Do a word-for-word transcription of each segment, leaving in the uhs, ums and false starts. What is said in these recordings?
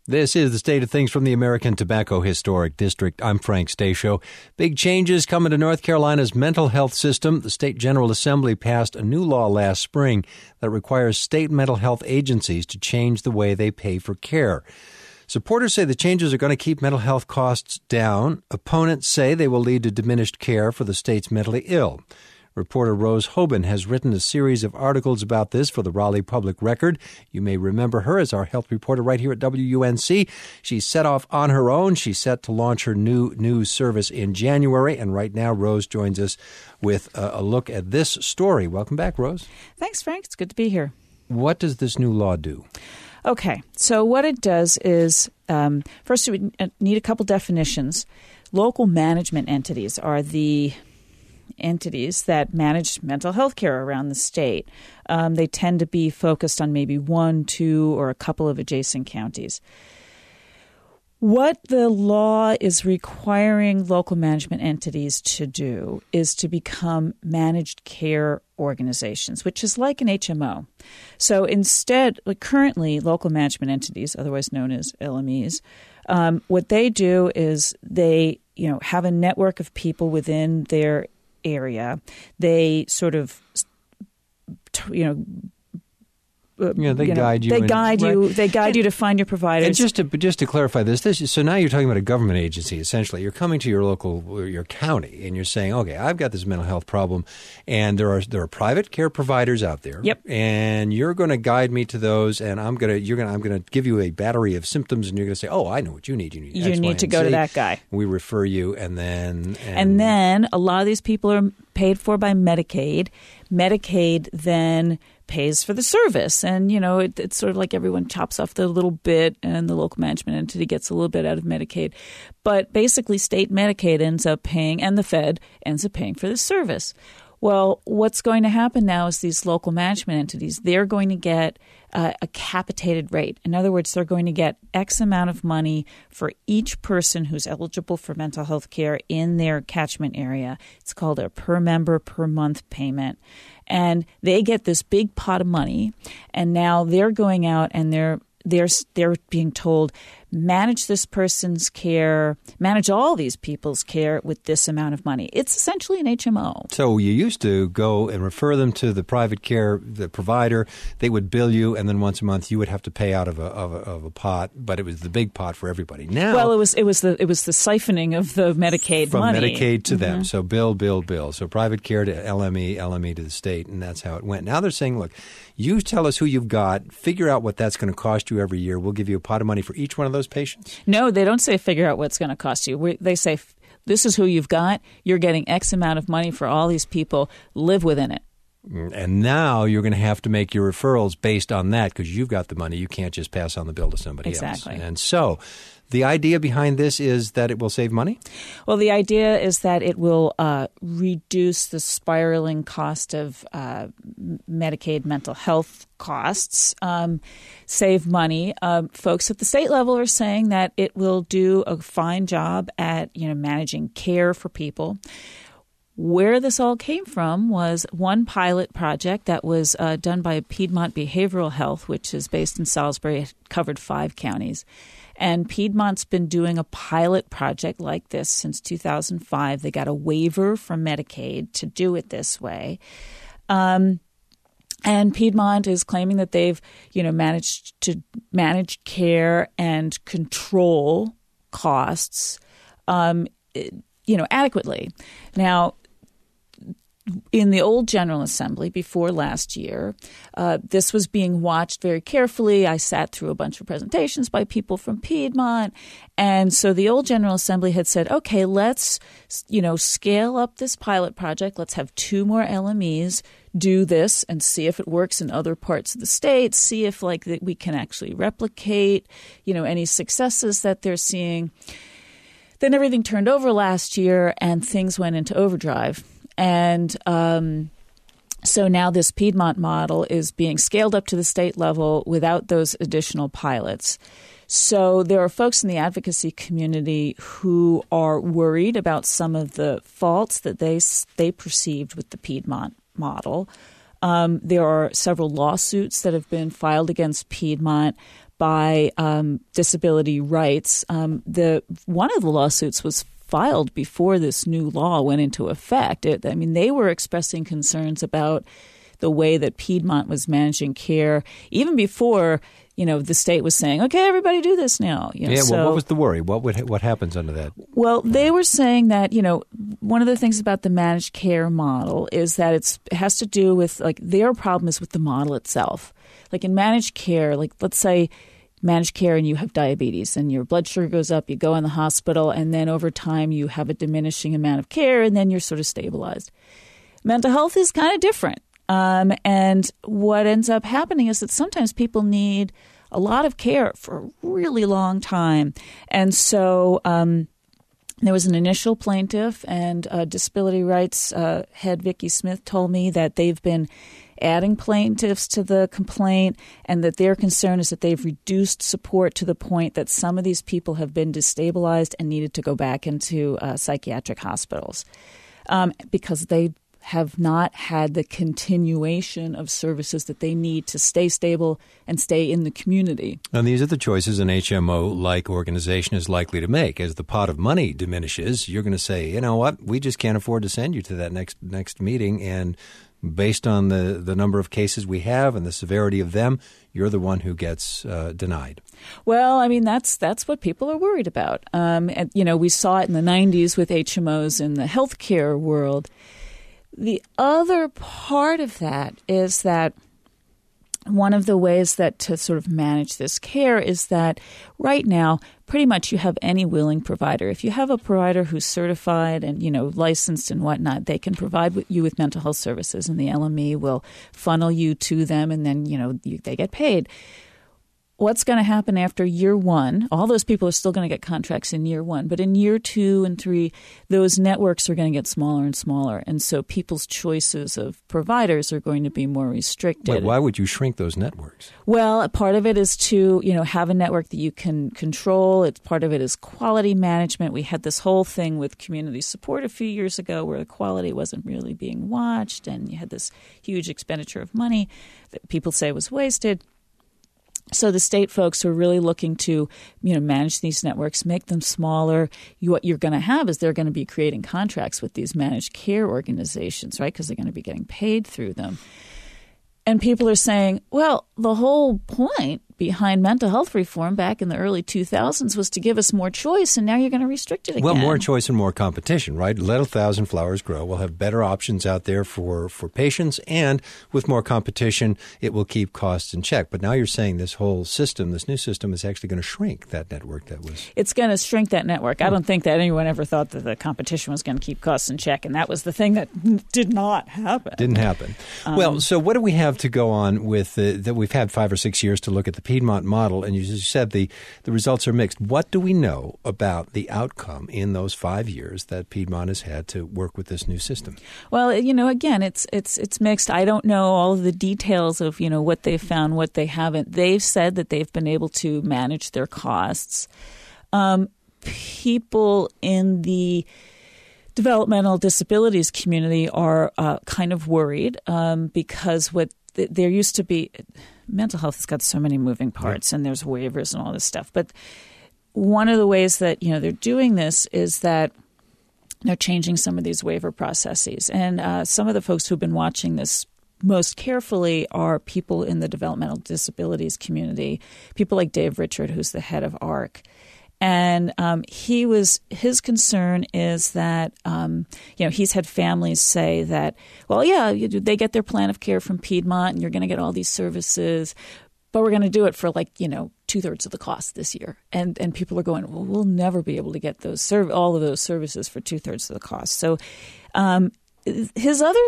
This is the State of Things from the American Tobacco Historic District. I'm Frank Stasio. Big changes coming to North Carolina's mental health system. The State General Assembly passed a new law last spring that requires state mental health agencies to change the way they pay for care. Supporters say the changes are going to keep mental health costs down. Opponents say they will lead to diminished care for the state's mentally ill. Reporter Rose Hoban has written a series of articles about this for the Raleigh Public Record. You may remember her as our health reporter right here at W U N C. She's set off on her own. She's set to launch her new news service in January. And right now, Rose joins us with a, a look at this story. Welcome back, Rose. Thanks, Frank. It's good to be here. What does this new law do? Okay. So what it does is, um, first, we need a couple definitions. Local management entities are the entities that manage mental health care around the state. Um, they tend to be focused on maybe one, two, or a couple of adjacent counties. What the law is requiring local management entities to do is to become managed care organizations, which is like an H M O. So instead, like currently, local management entities, otherwise known as L M Es, um, what they do is they, you know, have a network of people within their area. They sort of, you know, Uh, yeah, they you know, guide you. They and, guide you. right. They guide and, you to find your providers. And just to just to clarify this, this is, so now you're talking about a government agency. Essentially, you're coming to your local, your county, and you're saying, okay, I've got this mental health problem, and there are there are private care providers out there. Yep. And you're going to guide me to those, and I'm going to you're going to I'm going to give you a battery of symptoms, and you're going to say, oh, I know what you need. You need you X, need Y, to and go Z. to that guy. We refer you, and then and, and then a lot of these people are paid for by Medicaid. Medicaid then pays for the service. And, you know, it, it's sort of like everyone chops off the little bit and the local management entity gets a little bit out of Medicaid. But basically state Medicaid ends up paying, and the Fed ends up paying for the service. Well, what's going to happen now is these local management entities, they're going to get uh, a capitated rate. In other words, they're going to get X amount of money for each person who's eligible for mental health care in their catchment area. It's called a per member per month payment. And they get this big pot of money, and now they're going out and they're they're they're being told, manage this person's care, manage all these people's care with this amount of money. It's essentially an H M O. So you used to go and refer them to the private care, the provider. They would bill you, and then once a month you would have to pay out of a of a, of a pot. But it was the big pot for everybody. Now, well, it was it was the it was the siphoning of the Medicaid from money. Medicaid to mm-hmm. them. So bill, bill, bill. So private care to L M E, L M E to the state, and that's how it went. Now they're saying, look, you tell us who you've got, figure out what that's going to cost you every year. We'll give you a pot of money for each one of those patients. No, they don't say figure out what's going to cost you. We, they say this is who you've got. You're getting X amount of money for all these people. Live within it. And now you're going to have to make your referrals based on that because you've got the money. You can't just pass on the bill to somebody exactly. else. And so the idea behind this is that it will save money? Well, the idea is that it will uh, reduce the spiraling cost of uh, Medicaid mental health costs, um, save money. Um, folks at the state level are saying that it will do a fine job at, you know, managing care for people. Where this all came from was one pilot project that was uh, done by Piedmont Behavioral Health, which is based in Salisbury. It covered five counties. And Piedmont's been doing a pilot project like this since two thousand five. They got a waiver from Medicaid to do it this way. Um, and Piedmont is claiming that they've, you know, managed to manage care and control costs, um, you know, adequately. Now, in the old General Assembly before last year, uh, this was being watched very carefully. I sat through a bunch of presentations by people from Piedmont. And so the old General Assembly had said, okay, let's, you know, scale up this pilot project. Let's have two more L M Es do this and see if it works in other parts of the state, see if like that we can actually replicate, you know, any successes that they're seeing. Then everything turned over last year and things went into overdrive. And um, so now this Piedmont model is being scaled up to the state level without those additional pilots. So there are folks in the advocacy community who are worried about some of the faults that they they perceived with the Piedmont model. Um, there are several lawsuits that have been filed against Piedmont by um, disability rights. Um, the one of the lawsuits was filed before this new law went into effect. It, I mean, they were expressing concerns about the way that Piedmont was managing care, even before, you know, the state was saying, okay, everybody do this now. You know, yeah, well, so, what was the worry? What would what happens under that? Well, they were saying that, you know, one of the things about the managed care model is that it's, it has to do with, like, their problem is with the model itself. Like in managed care, like let's say managed care and you have diabetes and your blood sugar goes up, you go in the hospital, and then over time you have a diminishing amount of care and then you're sort of stabilized. Mental health is kind of different. Um, and what ends up happening is that sometimes people need a lot of care for a really long time. And so um, there was an initial plaintiff, and uh, disability rights uh, head Vicki Smith told me that they've been adding plaintiffs to the complaint, and that their concern is that they've reduced support to the point that some of these people have been destabilized and needed to go back into uh, psychiatric hospitals um, because they have not had the continuation of services that they need to stay stable and stay in the community. And these are the choices an H M O-like organization is likely to make. As the pot of money diminishes, you're going to say, you know what, we just can't afford to send you to that next next meeting, and based on the, the number of cases we have and the severity of them, you're the one who gets uh, denied. Well, I mean, that's that's what people are worried about. Um, and, you know, we saw it in the nineties with H M Os in the healthcare world. The other part of that is that one of the ways that to sort of manage this care is that right now, pretty much you have any willing provider. If you have a provider who's certified and, you know, licensed and whatnot, they can provide you with mental health services, and the L M E will funnel you to them, and then, you know, you, they get paid. What's going to happen after year one? All those people are still going to get contracts in year one. But in year two and three, those networks are going to get smaller and smaller. And so people's choices of providers are going to be more restricted. Wait, why would you shrink those networks? Well, part of it is to, you know, have a network that you can control. It's part of it is quality management. We had this whole thing with community support a few years ago where the quality wasn't really being watched, and you had this huge expenditure of money that people say was wasted. So the state folks are really looking to, you know, manage these networks, make them smaller. You, what you're going to have is they're going to be creating contracts with these managed care organizations, right, because they're going to be getting paid through them. And people are saying, well, the whole point behind mental health reform back in the early two thousands was to give us more choice, and now you're going to restrict it again. Well, more choice and more competition, right? Let a thousand flowers grow. We'll have better options out there for, for patients, and with more competition, it will keep costs in check. But now you're saying this whole system, this new system, is actually going to shrink that network that was... It's going to shrink that network. Hmm. I don't think that anyone ever thought that the competition was going to keep costs in check, and that was the thing that did not happen. Didn't happen. Um, well, so what do we have to go on with uh, that? We've had five or six years to look at the Piedmont model, and you said the, the results are mixed. What do we know about the outcome in those five years that Piedmont has had to work with this new system? Well, you know, again, it's it's it's mixed. I don't know all of the details of, you know, what they've found, what they haven't. They've said that they've been able to manage their costs. Um, people in the developmental disabilities community are uh, kind of worried um, because what th- there used to be – mental health has got so many moving parts, and there's waivers and all this stuff. But one of the ways that, you know, they're doing this is that they're changing some of these waiver processes. And uh, some of the folks who've been watching this most carefully are people in the developmental disabilities community, people like Dave Richard, who's the head of A R C. And um, he was his concern is that, um, you know, he's had families say that, well, yeah, you, they get their plan of care from Piedmont and you're going to get all these services, but we're going to do it for like, you know, two thirds of the cost this year. And and people are going, well, we'll never be able to get those serv- all of those services for two thirds of the cost. So um, his other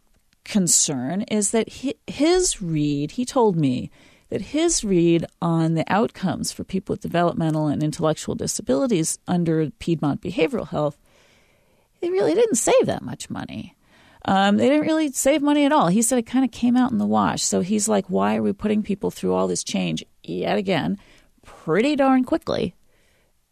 concern is that he, his read, he told me, that his read on the outcomes for people with developmental and intellectual disabilities under Piedmont Behavioral Health, they really didn't save that much money. Um, they didn't really save money at all. He said it kind of came out in the wash. So he's like, why are we putting people through all this change yet again pretty darn quickly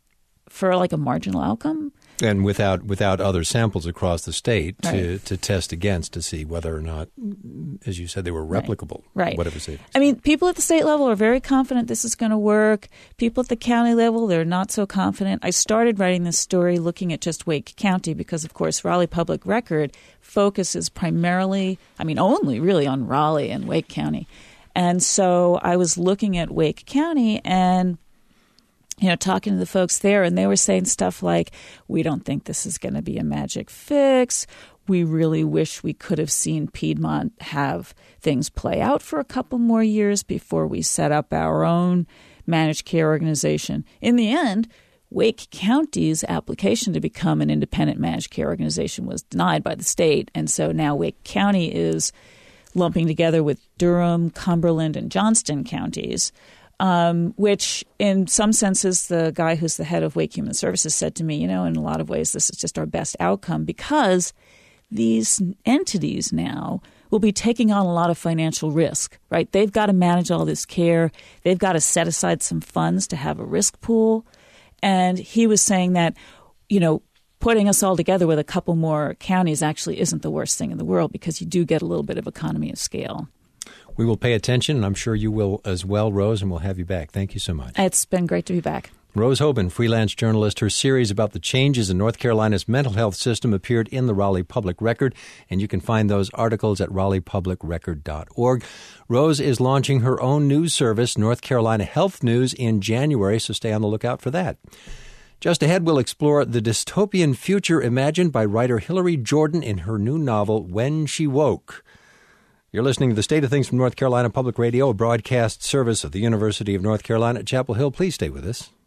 for like a marginal outcome. And without without other samples across the state to, Right. to test against to see whether or not, as you said, they were replicable. Right. Whatever savings. I mean, people at the state level are very confident this is going to work. People at the county level, they're not so confident. I started writing this story looking at just Wake County because, of course, Raleigh Public Record focuses primarily, I mean, only really on Raleigh and Wake County. And so I was looking at Wake County and you know, talking to the folks there, and they were saying stuff like, we don't think this is going to be a magic fix. We really wish we could have seen Piedmont have things play out for a couple more years before we set up our own managed care organization. In the end, Wake County's application to become an independent managed care organization was denied by the state, and so now Wake County is lumping together with Durham, Cumberland, and Johnston counties. Um, which in some senses, the guy who's the head of Wake Human Services said to me, you know, in a lot of ways, this is just our best outcome because these entities now will be taking on a lot of financial risk, right? They've got to manage all this care. They've got to set aside some funds to have a risk pool. And he was saying that, you know, putting us all together with a couple more counties actually isn't the worst thing in the world because you do get a little bit of economy of scale. We will pay attention, and I'm sure you will as well, Rose, and we'll have you back. Thank you so much. It's been great to be back. Rose Hoban, freelance journalist. Her series about the changes in North Carolina's mental health system appeared in the Raleigh Public Record, and you can find those articles at raleigh public record dot org. Rose is launching her own news service, North Carolina Health News, in January, so stay on the lookout for that. Just ahead, we'll explore the dystopian future imagined by writer Hillary Jordan in her new novel, When She Woke. You're listening to The State of Things from North Carolina Public Radio, a broadcast service of the University of North Carolina at Chapel Hill. Please stay with us.